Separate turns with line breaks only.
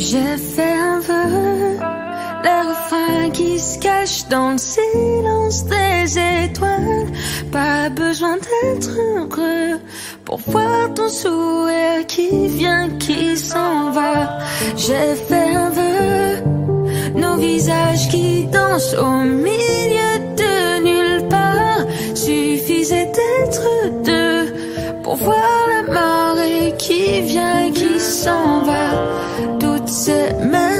J'ai fait un vœu, le refrain qui se cache dans le silence des étoiles. Pas besoin d'être heureux pour voir ton sourire qui vient, qui s'en va. J'ai fait un vœu, nos visages qui dansent au milieu de nulle part. Suffisait d'être deux pour voir la marée qui vient, qui s'en va. Toutes ces mains